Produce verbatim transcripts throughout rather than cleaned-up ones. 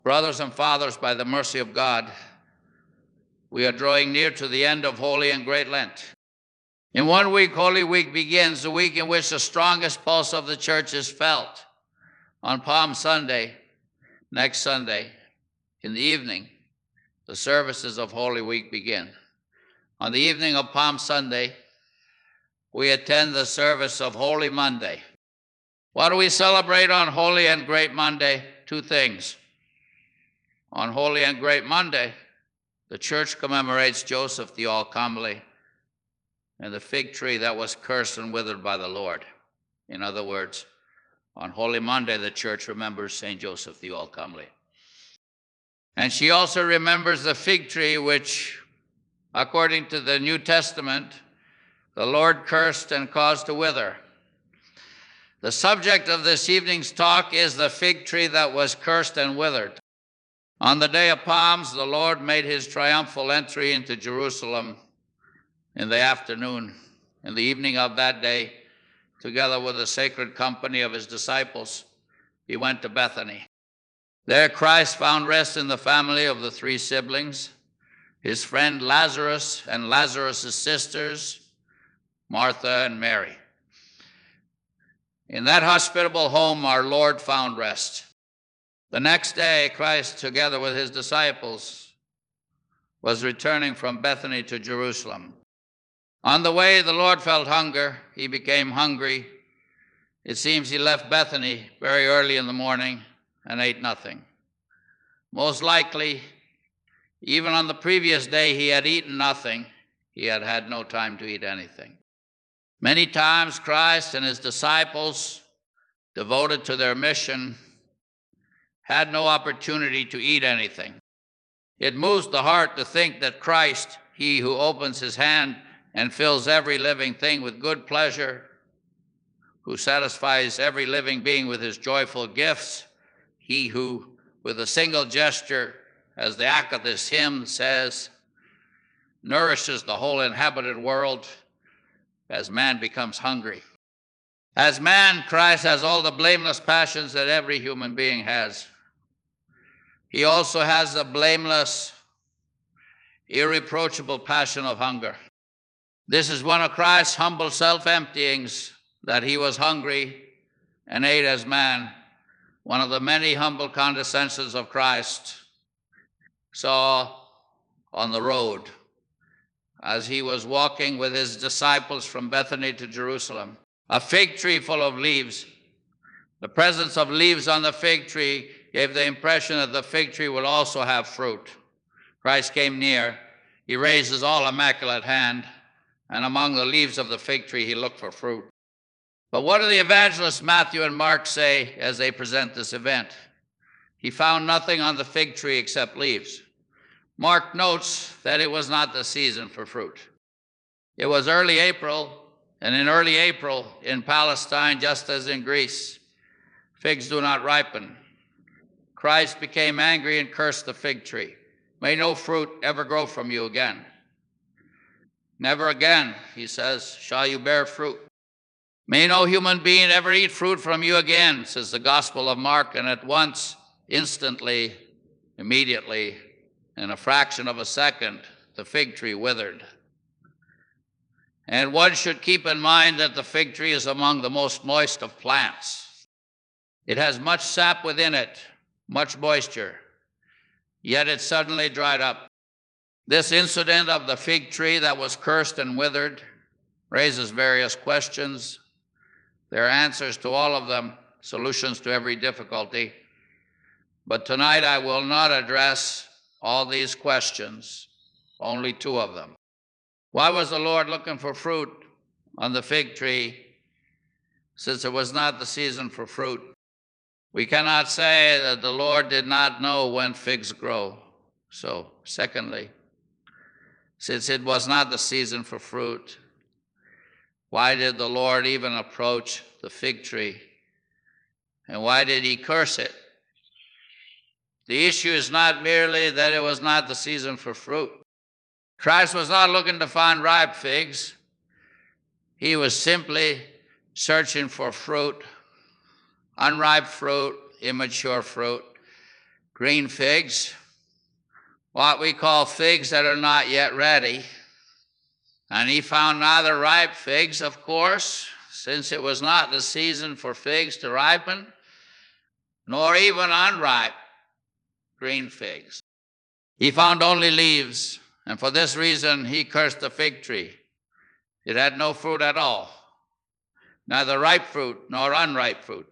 Brothers and fathers, by the mercy of God, we are drawing near to the end of Holy and Great Lent. In one week, Holy Week begins, the week in which the strongest pulse of the church is felt. On Palm Sunday, next Sunday, in the evening, the services of Holy Week begin. On the evening of Palm Sunday, we attend the service of Holy Monday. What do we celebrate on Holy and Great Monday? Two things. On Holy and Great Monday, the church commemorates Joseph the All-Comely and the fig tree that was cursed and withered by the Lord. In other words, on Holy Monday, the church remembers Saint Joseph the All-Comely. And she also remembers the fig tree which, according to the New Testament, the Lord cursed and caused to wither. The subject of this evening's talk is the fig tree that was cursed and withered. On the day of Palms, the Lord made his triumphal entry into Jerusalem in the afternoon. In the evening of that day, together with the sacred company of his disciples, he went to Bethany. There Christ found rest in the family of the three siblings, his friend Lazarus and Lazarus' sisters, Martha and Mary. In that hospitable home, our Lord found rest. The next day, Christ, together with his disciples, was returning from Bethany to Jerusalem. On the way, the Lord felt hunger. He became hungry. It seems he left Bethany very early in the morning and ate nothing. Most likely, even on the previous day, he had eaten nothing. He had had no time to eat anything. Many times, Christ and his disciples, devoted to their mission, had no opportunity to eat anything. It moves the heart to think that Christ, he who opens his hand and fills every living thing with good pleasure, who satisfies every living being with his joyful gifts, he who, with a single gesture, as the act of this hymn says, nourishes the whole inhabited world as man becomes hungry. As man, Christ has all the blameless passions that every human being has. He also has the blameless, irreproachable passion of hunger. This is one of Christ's humble self-emptyings, that he was hungry and ate as man. One of the many humble condescensions of Christ saw on the road as he was walking with his disciples from Bethany to Jerusalem. A fig tree full of leaves. The presence of leaves on the fig tree gave the impression that the fig tree would also have fruit. Christ came near. He raised his all immaculate hand, and among the leaves of the fig tree he looked for fruit. But what do the evangelists Matthew and Mark say as they present this event? He found nothing on the fig tree except leaves. Mark notes that it was not the season for fruit. It was early April, and in early April in Palestine, just as in Greece, figs do not ripen. Christ became angry and cursed the fig tree. May no fruit ever grow from you again. Never again, he says, shall you bear fruit. May no human being ever eat fruit from you again, says the Gospel of Mark, and at once, instantly, immediately, in a fraction of a second, the fig tree withered. And one should keep in mind that the fig tree is among the most moist of plants. It has much sap within it, much moisture, yet it suddenly dried up. This incident of the fig tree that was cursed and withered raises various questions. There are answers to all of them, solutions to every difficulty. But tonight I will not address all these questions, only two of them. Why was the Lord looking for fruit on the fig tree, since it was not the season for fruit? We cannot say that the Lord did not know when figs grow. So, secondly, since it was not the season for fruit, why did the Lord even approach the fig tree? And why did he curse it? The issue is not merely that it was not the season for fruit. Christ was not looking to find ripe figs. He was simply searching for fruit, unripe fruit, immature fruit. green figs, what we call figs that are not yet ready. And he found neither ripe figs, of course, since it was not the season for figs to ripen, nor even unripe green figs. He found only leaves, and for this reason he cursed the fig tree. It had no fruit at all, neither ripe fruit nor unripe fruit.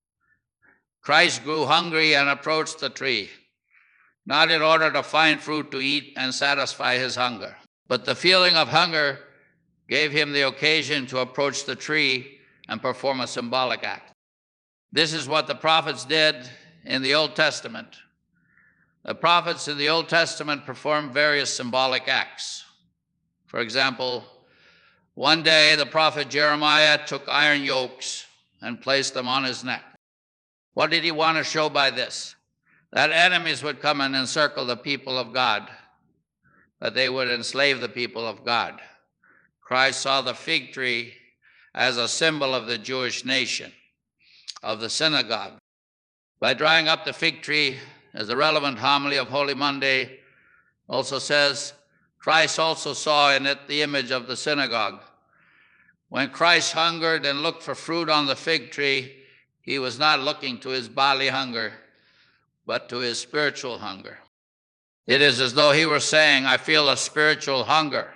Christ grew hungry and approached the tree, not in order to find fruit to eat and satisfy his hunger, but the feeling of hunger gave him the occasion to approach the tree and perform a symbolic act. This is what the prophets did in the Old Testament. The prophets in the Old Testament performed various symbolic acts. For example, one day the prophet Jeremiah took iron yokes and placed them on his neck. What did he want to show by this? That enemies would come and encircle the people of God, that they would enslave the people of God. Christ saw the fig tree as a symbol of the Jewish nation, of the synagogue. By drawing up the fig tree, as the relevant homily of Holy Monday also says, Christ also saw in it the image of the synagogue. When Christ hungered and looked for fruit on the fig tree, he was not looking to his bodily hunger, but to his spiritual hunger. It is as though he were saying, I feel a spiritual hunger.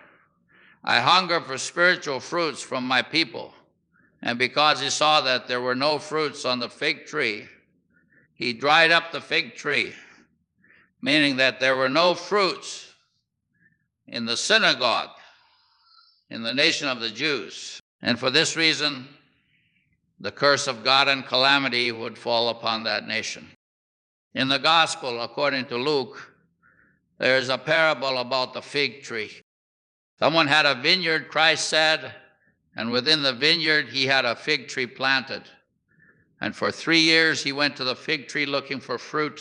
I hunger for spiritual fruits from my people. And because he saw that there were no fruits on the fig tree, he dried up the fig tree, meaning that there were no fruits in the synagogue, in the nation of the Jews. And for this reason, the curse of God and calamity would fall upon that nation. In the gospel, according to Luke, there is a parable about the fig tree. Someone had a vineyard, Christ said, and within the vineyard he had a fig tree planted. And for three years he went to the fig tree looking for fruit,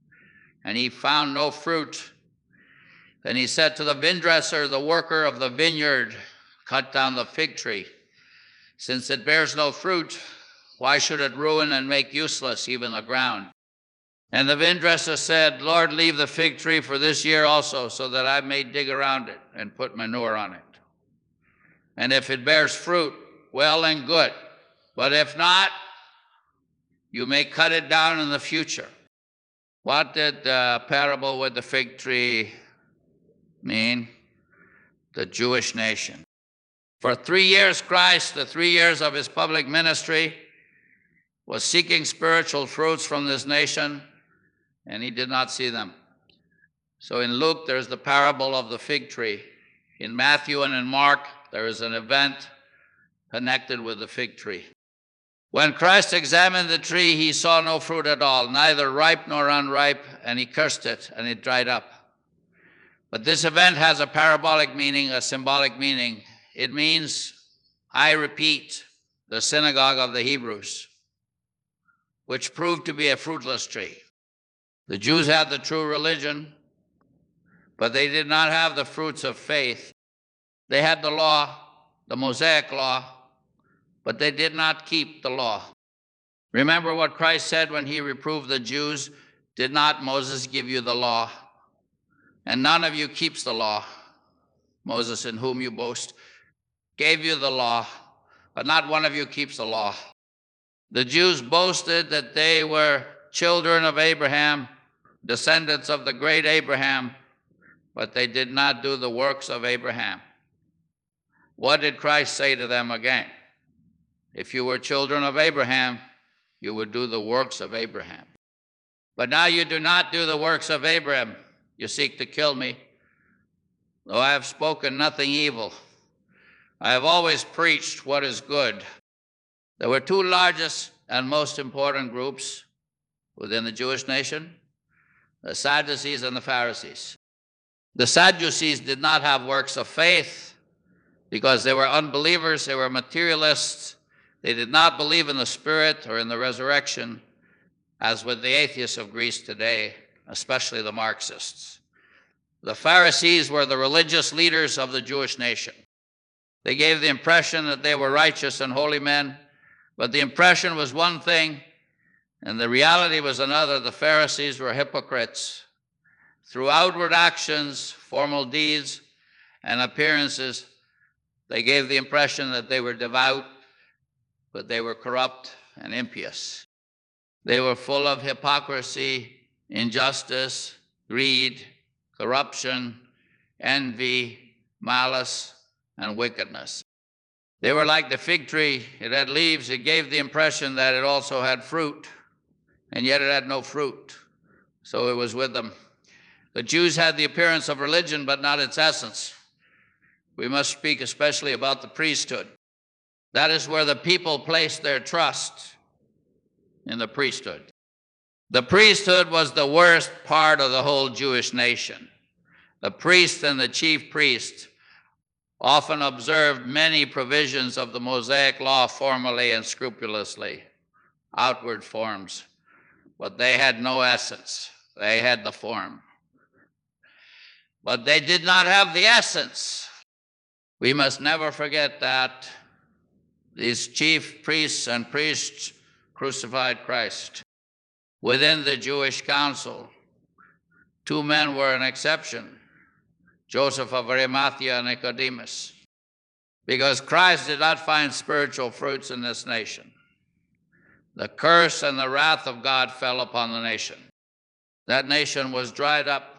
and he found no fruit. Then he said to the vine-dresser, the worker of the vineyard, cut down the fig tree. Since it bears no fruit, why should it ruin and make useless even the ground? And the vine-dresser said, Lord, leave the fig tree for this year also, so that I may dig around it and put manure on it. And if it bears fruit, well and good. But if not, you may cut it down in the future. What did the parable with the fig tree mean? The Jewish nation. For three years, Christ, the three years of his public ministry, was seeking spiritual fruits from this nation, and he did not see them. So in Luke, there's the parable of the fig tree. In Matthew and in Mark, there is an event connected with the fig tree. When Christ examined the tree, he saw no fruit at all, neither ripe nor unripe, and he cursed it, and it dried up. But this event has a parabolic meaning, a symbolic meaning. It means, I repeat, the synagogue of the Hebrews, which proved to be a fruitless tree. The Jews had the true religion, but they did not have the fruits of faith. They had the law, the Mosaic law, but they did not keep the law. Remember what Christ said when he reproved the Jews, did not Moses give you the law? And none of you keeps the law. Moses, in whom you boast, gave you the law, but not one of you keeps the law. The Jews boasted that they were children of Abraham, descendants of the great Abraham, but they did not do the works of Abraham. What did Christ say to them again? If you were children of Abraham, you would do the works of Abraham. But now you do not do the works of Abraham. You seek to kill me, though I have spoken nothing evil. I have always preached what is good. There were two largest and most important groups within the Jewish nation, the Sadducees and the Pharisees. The Sadducees did not have works of faith because they were unbelievers, they were materialists. They did not believe in the Spirit or in the resurrection, as with the atheists of Greece today, especially the Marxists. The Pharisees were the religious leaders of the Jewish nation. They gave the impression that they were righteous and holy men, but the impression was one thing, And the reality was another. The Pharisees were hypocrites. Through outward actions, formal deeds, and appearances, they gave the impression that they were devout, but they were corrupt and impious. They were full of hypocrisy, injustice, greed, corruption, envy, malice, and wickedness. They were like the fig tree. It had leaves. It gave the impression that it also had fruit, and yet it had no fruit. So it was with them. The Jews had the appearance of religion, but not its essence. We must speak especially about the priesthood. That is where the people placed their trust, in the priesthood. The priesthood was the worst part of the whole Jewish nation. The priest and the chief priest often observed many provisions of the Mosaic law formally and scrupulously, outward forms, but they had no essence. They had the form. But they did not have the essence. We must never forget that these chief priests and priests crucified Christ. Within the Jewish council, two men were an exception, Joseph of Arimathea and Nicodemus, because Christ did not find spiritual fruits in this nation. The curse and the wrath of God fell upon the nation. That nation was dried up,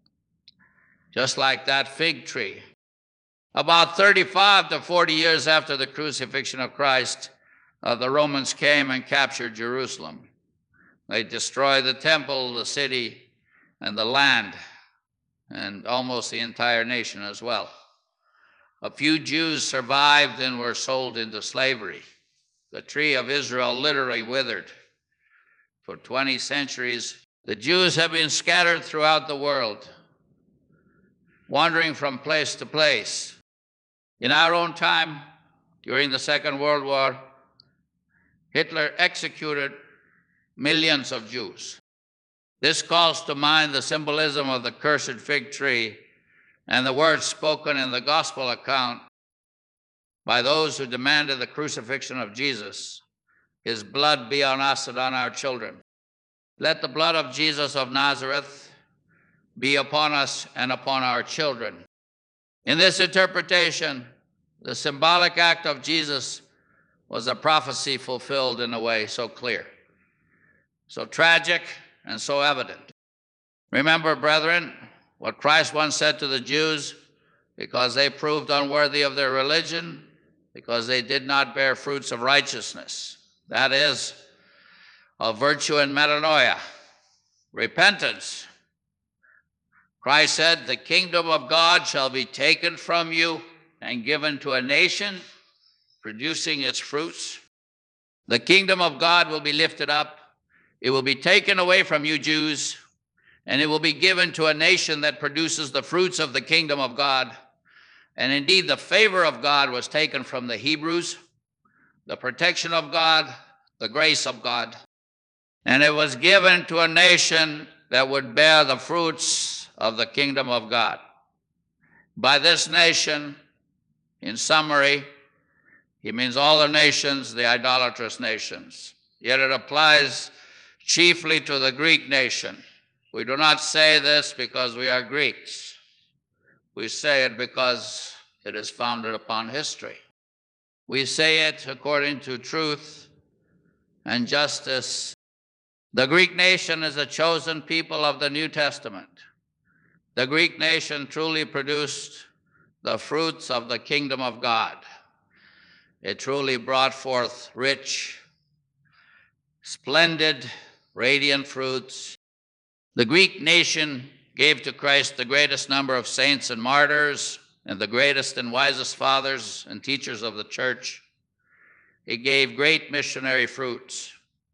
just like that fig tree. About thirty-five to forty years after the crucifixion of Christ, uh, the Romans came and captured Jerusalem. They destroyed the temple, the city, and the land, and almost the entire nation as well. A few Jews survived and were sold into slavery. The tree of Israel literally withered. For twenty centuries, the Jews have been scattered throughout the world, wandering from place to place. In our own time, during the Second World War, Hitler executed millions of Jews. This calls to mind the symbolism of the cursed fig tree and the words spoken in the gospel account by those who demanded the crucifixion of Jesus. His blood be on us and on our children. Let the blood of Jesus of Nazareth be upon us and upon our children. In this interpretation, the symbolic act of Jesus was a prophecy fulfilled in a way so clear, so tragic, and so evident. Remember, brethren, what Christ once said to the Jews, because they proved unworthy of their religion, because they did not bear fruits of righteousness, that is, of virtue and metanoia, repentance. Christ said, the kingdom of God shall be taken from you and given to a nation, producing its fruits. The kingdom of God will be lifted up. It will be taken away from you Jews, and it will be given to a nation that produces the fruits of the kingdom of God. And indeed, the favor of God was taken from the Hebrews, the protection of God, the grace of God, and it was given to a nation that would bear the fruits of the kingdom of God. By this nation, in summary, he means all the nations, the idolatrous nations. Yet it applies chiefly to the Greek nation. We do not say this because we are Greeks. We say it because it is founded upon history. We say it according to truth and justice. The Greek nation is a chosen people of the New Testament. The Greek nation truly produced the fruits of the kingdom of God. It truly brought forth rich, splendid, radiant fruits. The Greek nation gave to Christ the greatest number of saints and martyrs, and the greatest and wisest fathers and teachers of the church. It gave great missionary fruits.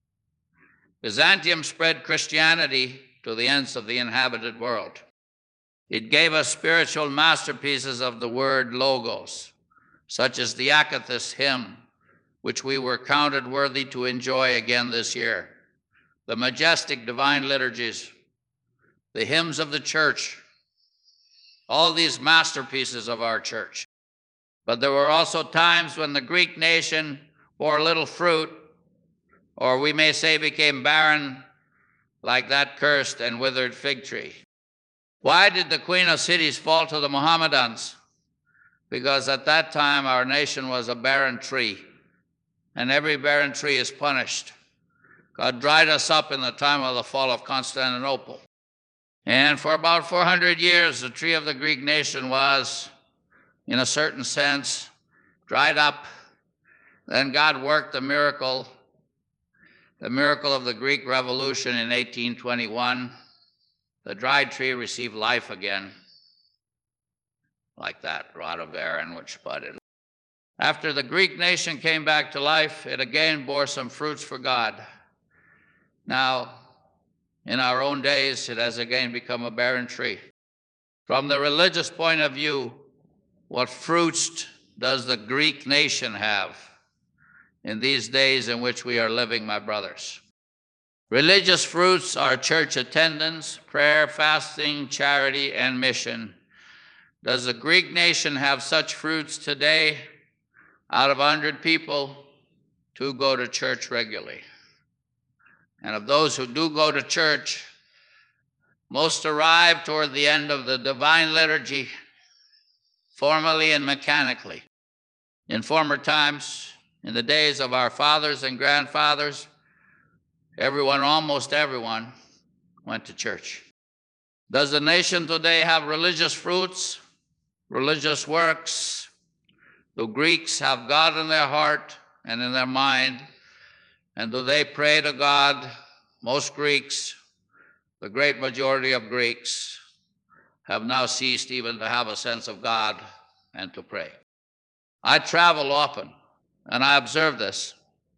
Byzantium spread Christianity to the ends of the inhabited world. It gave us spiritual masterpieces of the word logos, such as the Akathist hymn, which we were counted worthy to enjoy again this year, the majestic divine liturgies, the hymns of the church, all these masterpieces of our church. But there were also times when the Greek nation bore little fruit or we may say became barren like that cursed and withered fig tree. Why did the Queen of Cities fall to the Mohammedans? Because at that time our nation was a barren tree, and every barren tree is punished. God dried us up in the time of the fall of Constantinople. And for about four hundred years, the tree of the Greek nation was, in a certain sense, dried up. Then God worked the miracle, the miracle of the Greek Revolution in eighteen twenty-one. The dried tree received life again, like that rod of Aaron which budded. After the Greek nation came back to life, it again bore some fruits for God. Now, in our own days, it has again become a barren tree. From the religious point of view, what fruits does the Greek nation have in these days in which we are living, my brothers? Religious fruits are church attendance, prayer, fasting, charity, and mission. Does the Greek nation have such fruits today? Out of one hundred people, two go to church regularly. And of those who do go to church, most arrive toward the end of the divine liturgy, formally and mechanically. In former times, in the days of our fathers and grandfathers, everyone, almost everyone, went to church. Does the nation today have religious fruits, religious works? Do Greeks have God in their heart and in their mind? And do they pray to God? Most Greeks, the great majority of Greeks, have now ceased even to have a sense of God and to pray. I travel often, and I observe this.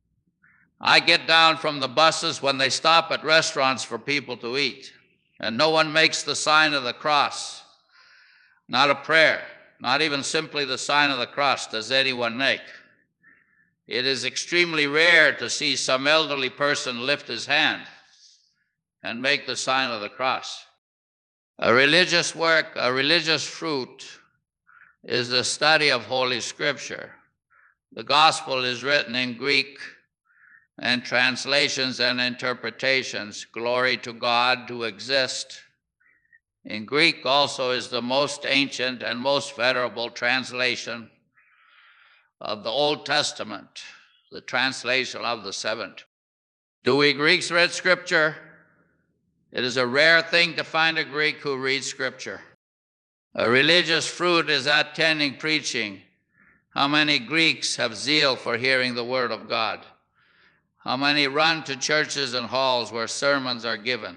I get down from the buses when they stop at restaurants for people to eat, and no one makes the sign of the cross. Not a prayer, not even simply the sign of the cross does anyone make. It is extremely rare to see some elderly person lift his hand and make the sign of the cross. A religious work, a religious fruit, is the study of Holy Scripture. The gospel is written in Greek, and translations and interpretations. Glory to God who exists. In Greek also is the most ancient and most venerable translation of the Old Testament, the translation of the seventh. Do we Greeks read Scripture? It is a rare thing to find a Greek who reads Scripture. A religious fruit is attending preaching. How many Greeks have zeal for hearing the word of God? How many run to churches and halls where sermons are given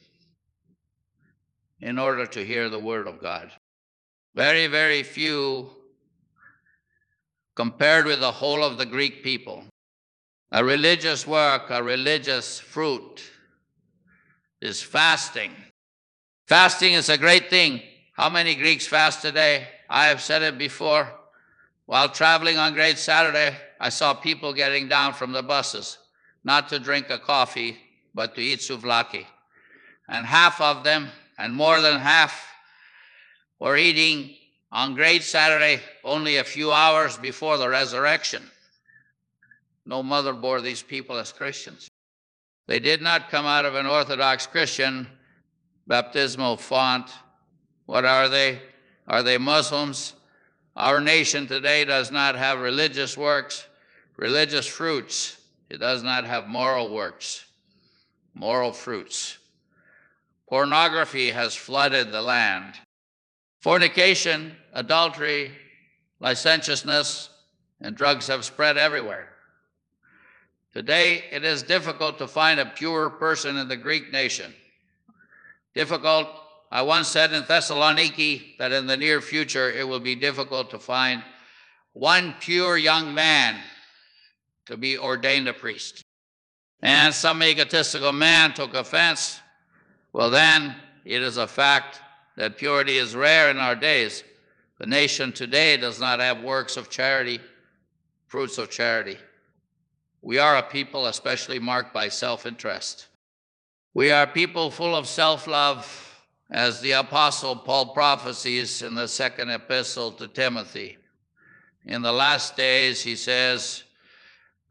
in order to hear the word of God? Very, very few compared with the whole of the Greek people. A religious work, a religious fruit is fasting. Fasting is a great thing. How many Greeks fast today? I have said it before. While traveling on Great Saturday, I saw people getting down from the buses, not to drink a coffee, but to eat souvlaki. And half of them, and more than half, were eating on Great Saturday only a few hours before the resurrection. No mother bore these people as Christians. They did not come out of an Orthodox Christian baptismal font. What are they? Are they Muslims? Our nation today does not have religious works, religious fruits. It does not have moral works, moral fruits. Pornography has flooded the land. Fornication, adultery, licentiousness, and drugs have spread everywhere. Today, it is difficult to find a pure person in the Greek nation. Difficult. I once said in Thessaloniki that in the near future it will be difficult to find one pure young man to be ordained a priest. And some egotistical man took offense. Well, then it is a fact that purity is rare in our days. The nation today does not have works of charity, fruits of charity. We are a people especially marked by self-interest. We are people full of self-love, as the Apostle Paul prophesies in the second epistle to Timothy. In the last days, he says,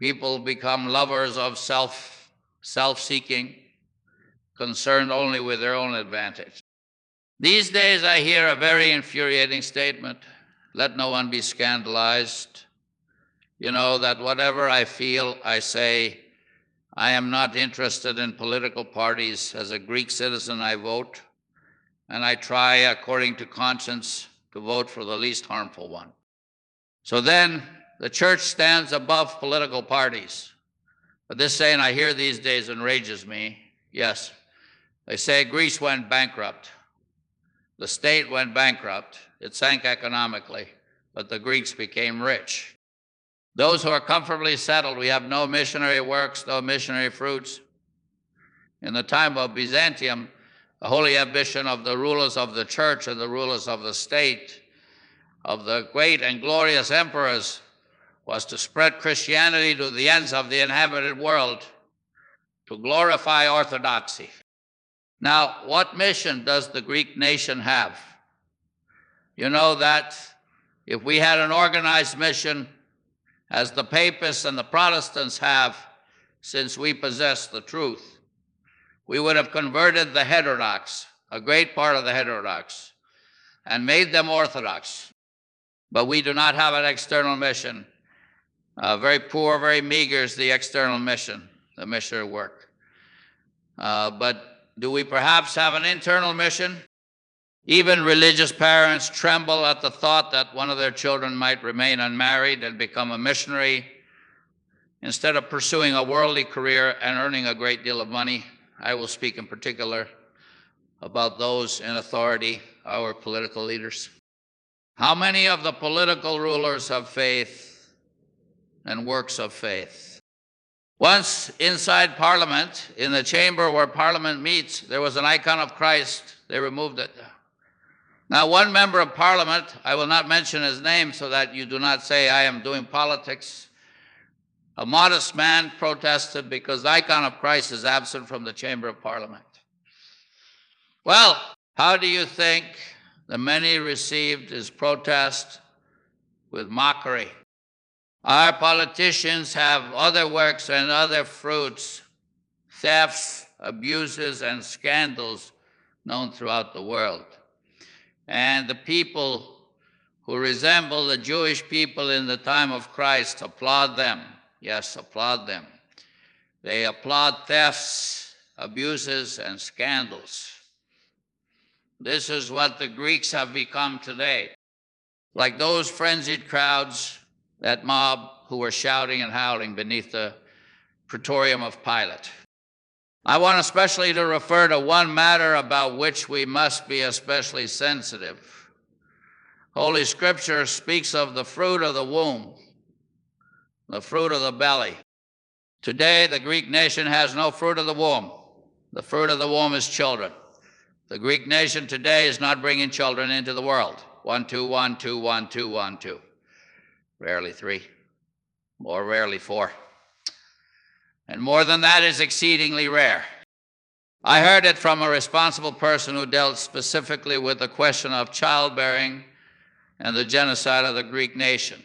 People become lovers of self, self-seeking, concerned only with their own advantage. These days I hear a very infuriating statement, let no one be scandalized. You know, that whatever I feel, I say, I am not interested in political parties. As a Greek citizen, I vote, and I try, according to conscience, to vote for the least harmful one. So then, the church stands above political parties. But this saying I hear these days enrages me. Yes, they say Greece went bankrupt. The state went bankrupt. It sank economically, but the Greeks became rich. Those who are comfortably settled, we have no missionary works, no missionary fruits. In the time of Byzantium, the holy ambition of the rulers of the church and the rulers of the state, of the great and glorious emperors, was to spread Christianity to the ends of the inhabited world, to glorify orthodoxy. Now, what mission does the Greek nation have? You know that if we had an organized mission, as the papists and the Protestants have, since we possess the truth, we would have converted the heterodox, a great part of the heterodox, and made them orthodox. But we do not have an external mission. Uh, very poor, very meager is the external mission, the missionary work. Uh, but do we perhaps have an internal mission? Even religious parents tremble at the thought that one of their children might remain unmarried and become a missionary instead of pursuing a worldly career and earning a great deal of money. I will speak in particular about those in authority, our political leaders. How many of the political rulers have faith and works of faith? Once inside Parliament, in the chamber where Parliament meets, there was an icon of Christ. They removed it. Now, one member of Parliament, I will not mention his name so that you do not say I am doing politics, a modest man protested because the icon of Christ is absent from the chamber of Parliament. Well, how do you think the many received his protest? With mockery. Our politicians have other works and other fruits, thefts, abuses, and scandals known throughout the world. And the people who resemble the Jewish people in the time of Christ applaud them. Yes, applaud them. They applaud thefts, abuses, and scandals. This is what the Greeks have become today. Like those frenzied crowds, that mob who were shouting and howling beneath the praetorium of Pilate. I want especially to refer to one matter about which we must be especially sensitive. Holy Scripture speaks of the fruit of the womb, the fruit of the belly. Today, the Greek nation has no fruit of the womb. The fruit of the womb is children. The Greek nation today is not bringing children into the world. One, two, one, two, one, two, one, two. Rarely three, more rarely four. And more than that is exceedingly rare. I heard it from a responsible person who dealt specifically with the question of childbearing and the genocide of the Greek nation.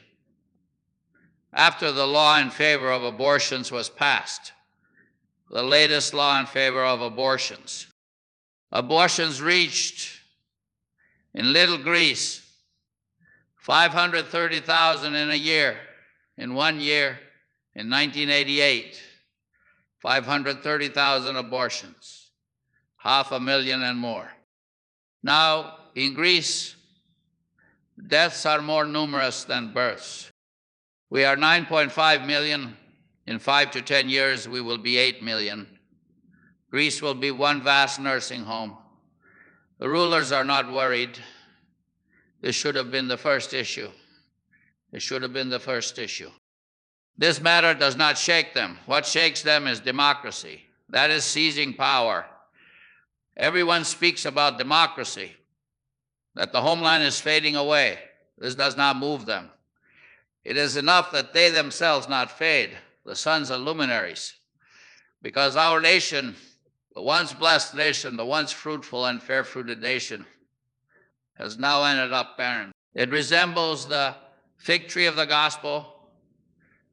After the law in favor of abortions was passed, the latest law in favor of abortions, abortions reached, in Little Greece, five hundred thirty thousand in a year, in one year, in nineteen eighty-eight. five hundred thirty thousand abortions, half a million and more. Now, in Greece, deaths are more numerous than births. We are nine point five million. In five to ten years, we will be eight million. Greece will be one vast nursing home. The rulers are not worried. This should have been the first issue. It should have been the first issue. This matter does not shake them. What shakes them is democracy. That is seizing power. Everyone speaks about democracy, that the homeland is fading away. This does not move them. It is enough that they themselves not fade, the sons of luminaries, because our nation, the once blessed nation, the once fruitful and fair-fruited nation, has now ended up barren. It resembles the fig tree of the gospel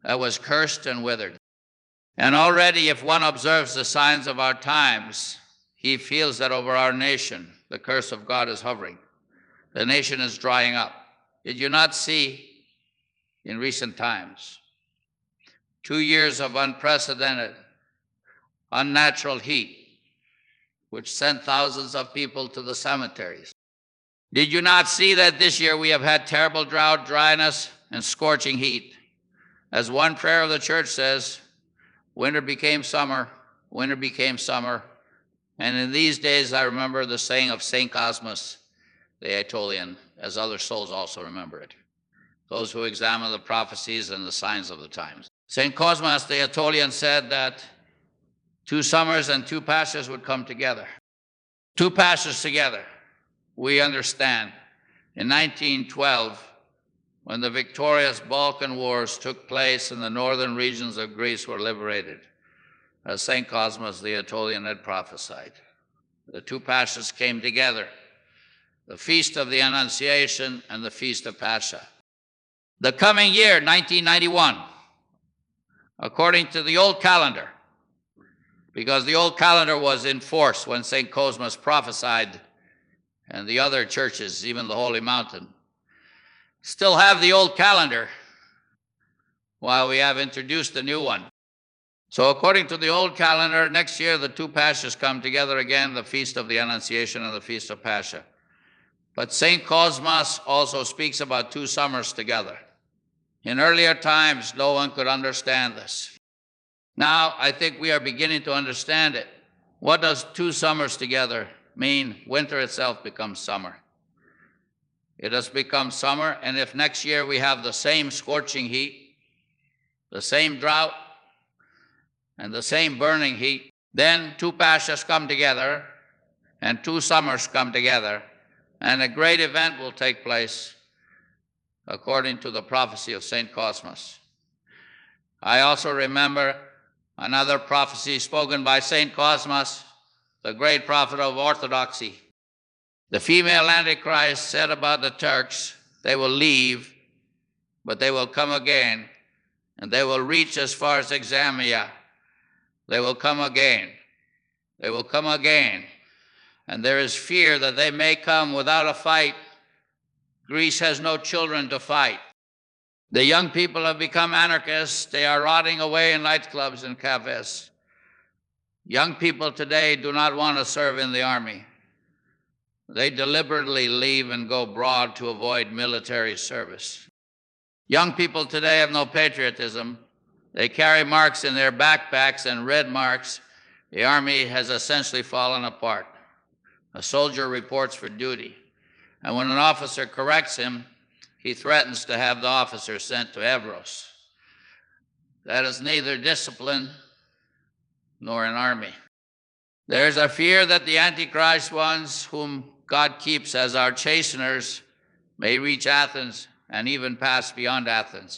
that was cursed and withered. And already, if one observes the signs of our times, he feels that over our nation, the curse of God is hovering. The nation is drying up. Did you not see in recent times two years of unprecedented, unnatural heat, which sent thousands of people to the cemeteries? Did you not see that this year we have had terrible drought, dryness, and scorching heat? As one prayer of the church says, winter became summer, winter became summer. And in these days, I remember the saying of Saint Cosmas the Aetolian, as other souls also remember it, those who examine the prophecies and the signs of the times. Saint Cosmas the Aetolian said that two summers and two pastures would come together. Two pastures together, we understand. In nineteen twelve, when the victorious Balkan Wars took place and the northern regions of Greece were liberated, as Saint Cosmas the Aetolian had prophesied, the two pastures came together, the Feast of the Annunciation and the Feast of Pascha. The coming year, nineteen ninety-one, according to the old calendar, because the old calendar was in force when Saint Cosmas prophesied, and the other churches, even the Holy Mountain, still have the old calendar while we have introduced a new one. So according to the old calendar, next year the two pastures come together again, the Feast of the Annunciation and the Feast of Pascha. But Saint Cosmas also speaks about two summers together. In earlier times, no one could understand this. Now, I think we are beginning to understand it. What does two summers together mean? Winter itself becomes summer. It has become summer, and if next year we have the same scorching heat, the same drought, and the same burning heat, then two pastures come together, and two summers come together, and a great event will take place according to the prophecy of Saint Cosmas. I also remember another prophecy spoken by Saint Cosmas, the great prophet of Orthodoxy. The female Antichrist said about the Turks, they will leave, but they will come again, and they will reach as far as Examia. They will come again. They will come again. And there is fear that they may come without a fight. Greece has no children to fight. The young people have become anarchists. They are rotting away in nightclubs and cafes. Young people today do not want to serve in the army. They deliberately leave and go abroad to avoid military service. Young people today have no patriotism. They carry marks in their backpacks and red marks. The army has essentially fallen apart. A soldier reports for duty, and when an officer corrects him, he threatens to have the officer sent to Evros. That is neither discipline nor an army. There is a fear that the Antichrist ones, whom God keeps as our chasteners, may reach Athens and even pass beyond Athens.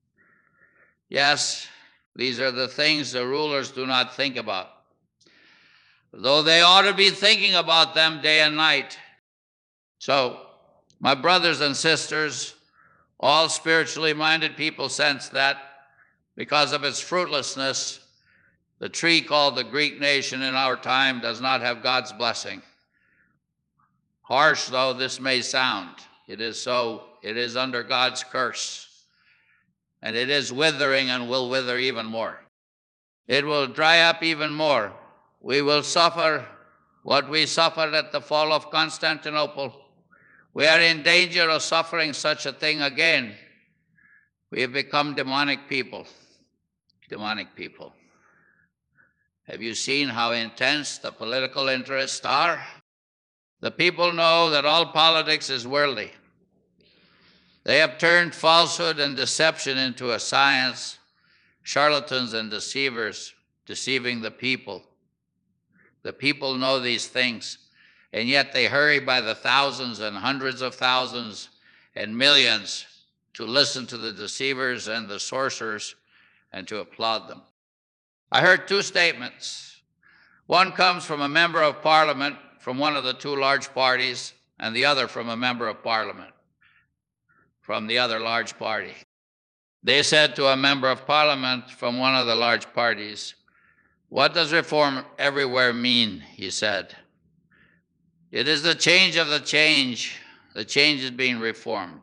Yes, these are the things the rulers do not think about, though they ought to be thinking about them day and night. So, my brothers and sisters, all spiritually minded people sense that because of its fruitlessness, the tree called the Greek nation in our time does not have God's blessing. Harsh though this may sound, it is so. It is under God's curse, and it is withering and will wither even more. It will dry up even more. We will suffer what we suffered at the fall of Constantinople. We are in danger of suffering such a thing again. We have become demonic people. Demonic people. Have you seen how intense the political interests are? The people know that all politics is worldly. They have turned falsehood and deception into a science, charlatans and deceivers deceiving the people. The people know these things, and yet they hurry by the thousands and hundreds of thousands and millions to listen to the deceivers and the sorcerers and to applaud them. I heard two statements. One comes from a member of parliament from one of the two large parties, and the other from a member of parliament from the other large party. They said to a member of parliament from one of the large parties, "What does reform everywhere mean?" he said. "It is the change of the change. The change is being reformed."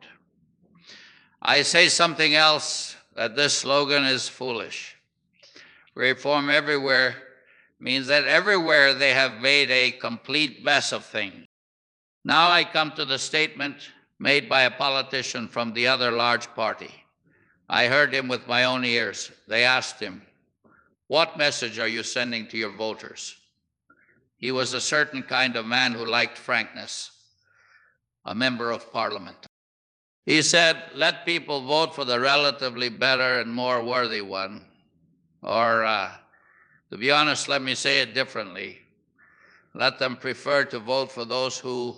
I say something else, that this slogan is foolish. Reform everywhere means that everywhere they have made a complete mess of things. Now I come to the statement made by a politician from the other large party. I heard him with my own ears. They asked him, "What message are you sending to your voters?" He was a certain kind of man who liked frankness, a member of parliament. He said, "Let people vote for the relatively better and more worthy one." Or, uh, to be honest, let me say it differently. Let them prefer to vote for those who,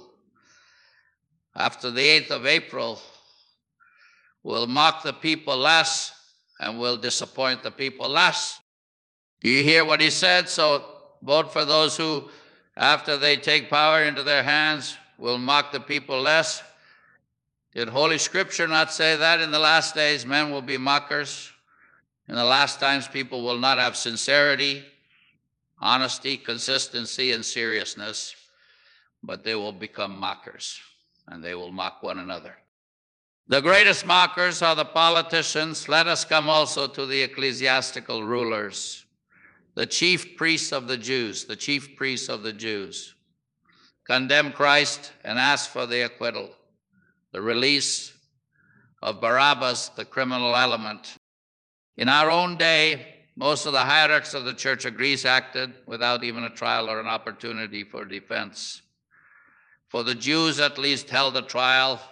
after the eighth of April, will mock the people less and will disappoint the people less. Do you hear what he said? So vote for those who, after they take power into their hands, will mock the people less. Did Holy Scripture not say that in the last days men will be mockers? In the last times people will not have sincerity, honesty, consistency, and seriousness, but they will become mockers, and they will mock one another. The greatest mockers are the politicians. Let us come also to the ecclesiastical rulers, the chief priests of the Jews, the chief priests of the Jews. Condemn Christ and ask for the acquittal, the release of Barabbas, the criminal element. In our own day, most of the hierarchs of the Church of Greece acted without even a trial or an opportunity for defense. For the Jews at least held a trial,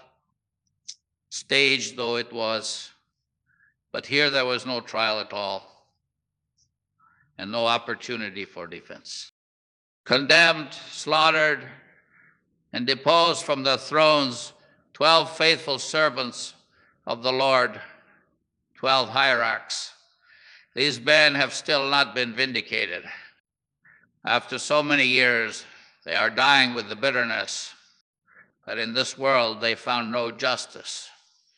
staged though it was, but here there was no trial at all and no opportunity for defense. Condemned, slaughtered, and deposed from their thrones twelve faithful servants of the Lord, twelve hierarchs. These men have still not been vindicated. After so many years, they are dying with the bitterness that in this world they found no justice,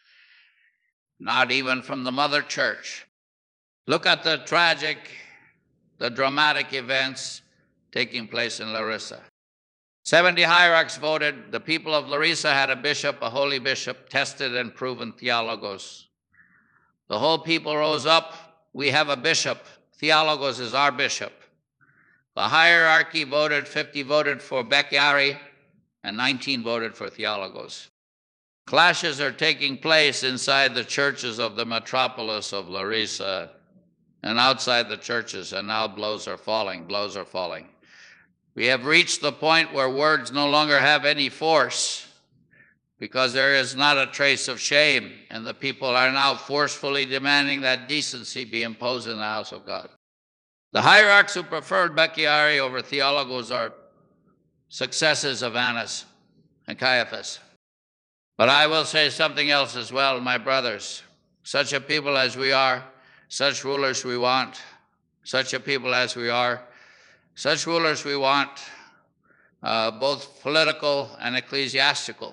not even from the Mother Church. Look at the tragic, the dramatic events taking place in Larissa. seventy hierarchs voted. The people of Larissa had a bishop, a holy bishop, tested and proven Theologos. The whole people rose up. We have a bishop. Theologos is our bishop. The hierarchy voted, fifty voted for Becchiari, and nineteen voted for Theologos. Clashes are taking place inside the churches of the metropolis of Larissa and outside the churches, and now blows are falling, blows are falling. We have reached the point where words no longer have any force because there is not a trace of shame, and the people are now forcefully demanding that decency be imposed in the house of God. The hierarchs who preferred Becchiari over Theologos are successors of Annas and Caiaphas. But I will say something else as well, my brothers. Such a people as we are, such rulers we want, such a people as we are, such rulers we want, uh, both political and ecclesiastical.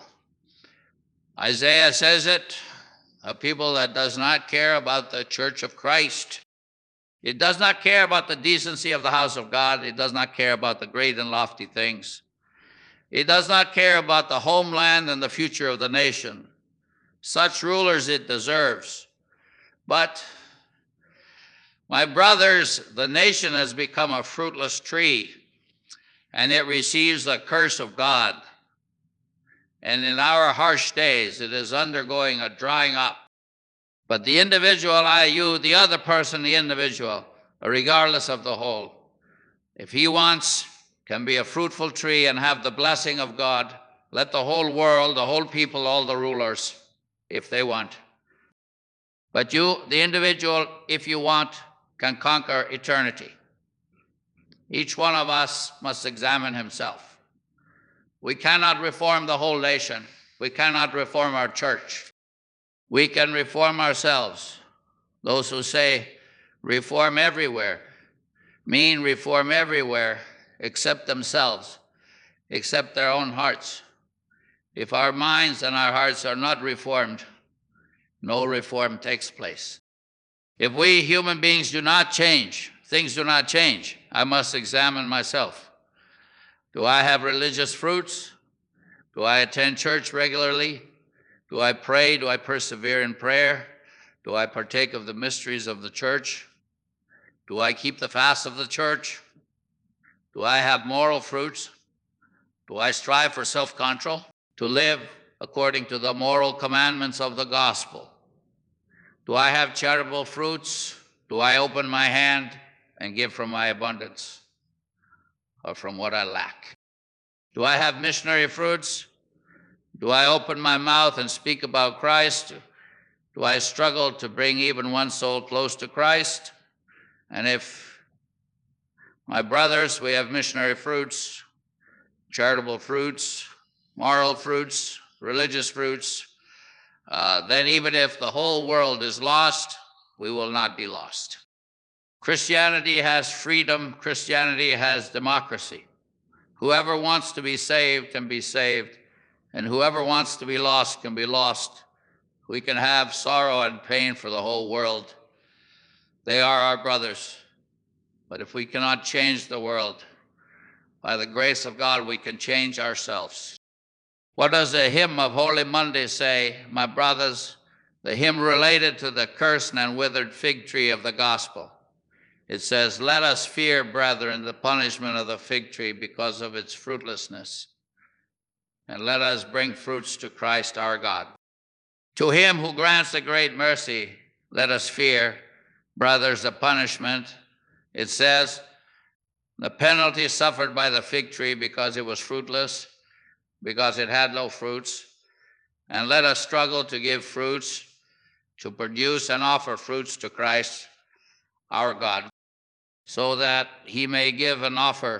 Isaiah says it, a people that does not care about the church of Christ. It does not care about the decency of the house of God. It does not care about the great and lofty things. It does not care about the homeland and the future of the nation. Such rulers it deserves. But, my brothers, the nation has become a fruitless tree, and it receives the curse of God. And in our harsh days, it is undergoing a drying up. But the individual, I, you, the other person, the individual, regardless of the whole, if he wants, can be a fruitful tree and have the blessing of God, let the whole world, the whole people, all the rulers, if they want. But you, the individual, if you want, can conquer eternity. Each one of us must examine himself. We cannot reform the whole nation. We cannot reform our church. We can reform ourselves. Those who say reform everywhere mean reform everywhere except themselves, except their own hearts. If our minds and our hearts are not reformed, no reform takes place. If we human beings do not change, things do not change, I must examine myself. Do I have religious fruits? Do I attend church regularly? Do I pray? Do I persevere in prayer? Do I partake of the mysteries of the church? Do I keep the fast of the church? Do I have moral fruits? Do I strive for self-control? To live according to the moral commandments of the gospel? Do I have charitable fruits? Do I open my hand and give from my abundance or from what I lack? Do I have missionary fruits? Do I open my mouth and speak about Christ? Do I struggle to bring even one soul close to Christ? And if my brothers, we have missionary fruits, charitable fruits, moral fruits, religious fruits, uh, then even if the whole world is lost, we will not be lost. Christianity has freedom. Christianity has democracy. Whoever wants to be saved can be saved, and whoever wants to be lost can be lost. We can have sorrow and pain for the whole world. They are our brothers. But if we cannot change the world, by the grace of God, we can change ourselves. What does the hymn of Holy Monday say, my brothers? The hymn related to the cursed and withered fig tree of the gospel. It says, let us fear, brethren, the punishment of the fig tree because of its fruitlessness, and let us bring fruits to Christ our God. To him who grants the great mercy, let us fear, brothers, the punishment. It says, the penalty suffered by the fig tree because it was fruitless, because it had no fruits, and let us struggle to give fruits, to produce and offer fruits to Christ our God, so that he may give and offer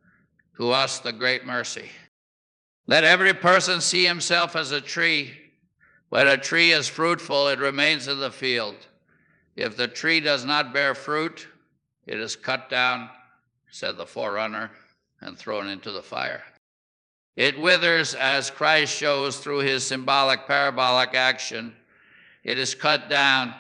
to us the great mercy. Let every person see himself as a tree. When a tree is fruitful, it remains in the field. If the tree does not bear fruit, it is cut down, said the forerunner, and thrown into the fire. It withers as Christ shows through his symbolic, parabolic action. It is cut down,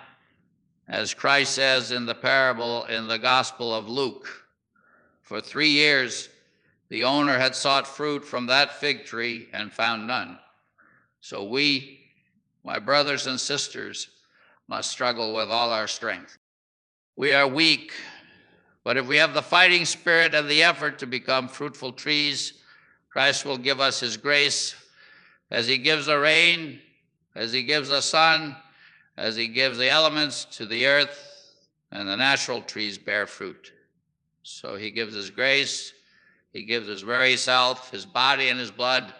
as Christ says in the parable in the Gospel of Luke. For three years, the owner had sought fruit from that fig tree and found none. So we, my brothers and sisters, must struggle with all our strength. We are weak, but if we have the fighting spirit and the effort to become fruitful trees, Christ will give us his grace as he gives the rain, as he gives the sun, as he gives the elements to the earth, and the natural trees bear fruit. So he gives his grace, he gives his very self, his body and his blood,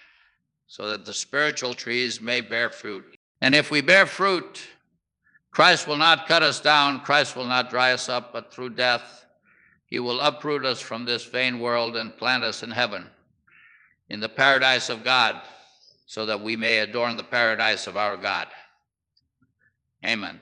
so that the spiritual trees may bear fruit. And if we bear fruit, Christ will not cut us down, Christ will not dry us up, but through death, he will uproot us from this vain world and plant us in heaven, in the paradise of God, so that we may adorn the paradise of our God. Amen.